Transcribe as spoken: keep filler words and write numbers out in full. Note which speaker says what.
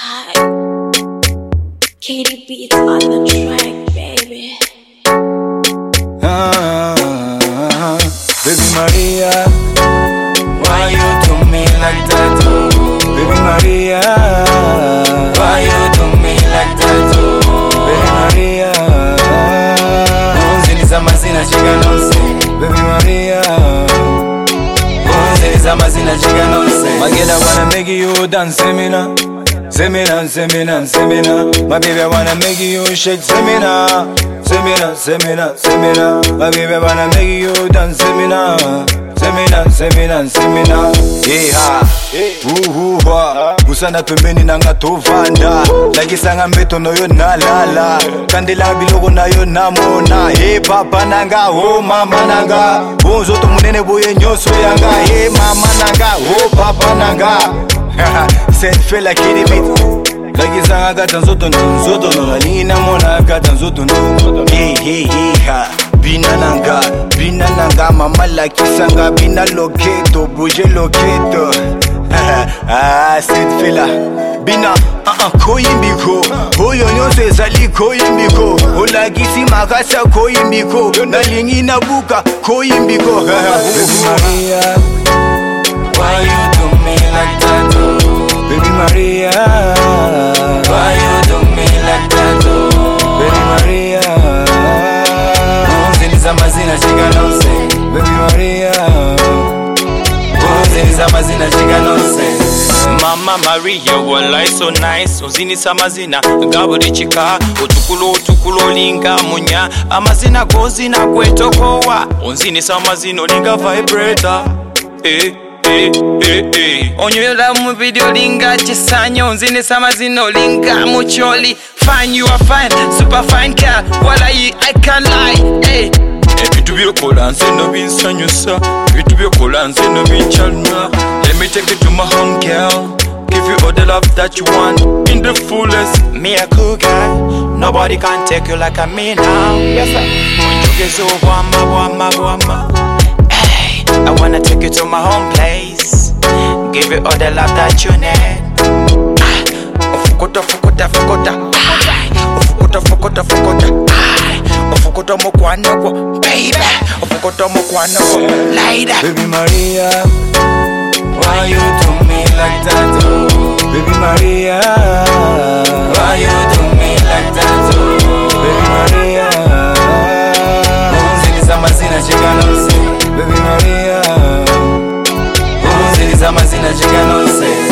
Speaker 1: Hi. Katie beats on the track, baby.
Speaker 2: Ah, baby Maria, why you do me like that? Baby Maria, why you do me like that? Baby Maria, unziliza mazina chiga nonse. Baby Maria, unziliza mazina chiga nonse. My girl, I wanna make you dance, semina, semina, semina, semina. My baby, I wanna make you shake, semina. Semina, semina, semina. My baby wanna make you dance, semina. Semina, semina, semina. Yeah, woo woo Musana pembeni nanga tovanda. Like sanga mbeto no yo na lala. Kandela biloko na yo namona. Hey papa nanga, oh mama nanga. Bonzo to munene boye nyoso yanga. Hey mama nanga, oh papa nanga. Said feel like it beat. Like sanga gata nzoto nzoto no alina mona gata nzoto no. Hey hey hey ha. Bina nanga, bina nanga mama like sanga bina loketo, bouger loketo. Ah, sit fila. Bina ah ah koyimbiko. Boyo nyose zali koyimbiko. Ola gisi makasa koyimbiko. Nalingi na buka koyimbiko. Baby Maria, why you do me like that? Baby Maria, why you do me like that? Baby Maria, unziliza mazina chiga nonse. Baby Maria, unziliza mazina chiga nonse.
Speaker 3: Mama Maria, walai so nice. Unziliza mazina ngabudi chika. Utukulo utukulo linga munya. Amazina gozi na kwetokowa. Unziliza mazina linga vibrator. Eh Eh, eh, eh. Onywela mu video linga chisanyo. Unzini samazino linga mucholi. Fine, you are fine, super fine girl. Walai, I can't lie. Eh. Bitu byokola nze no binsanyusa. Bitu byokola nze no binchalna. Let me take you to my home, girl. Give you all the love that you want in the fullest. Me a cool guy. Nobody can take you like I me now. Yes sir. Munjugezo wama wama wama. I wanna take you to my home place. Give you all the love that you need. Ah, Ofukota, fukota, fukota. Ofukota, fukota, fukota. Ofukota mokwanoko, baby. Ofukota mokwanoko, laida.
Speaker 2: Baby Maria, why you do me like that? Baby Maria, why you do me like that? Baby Maria, unziliza mazina chiga nonse. Baby Maria, unziliza mazina chiga nonse.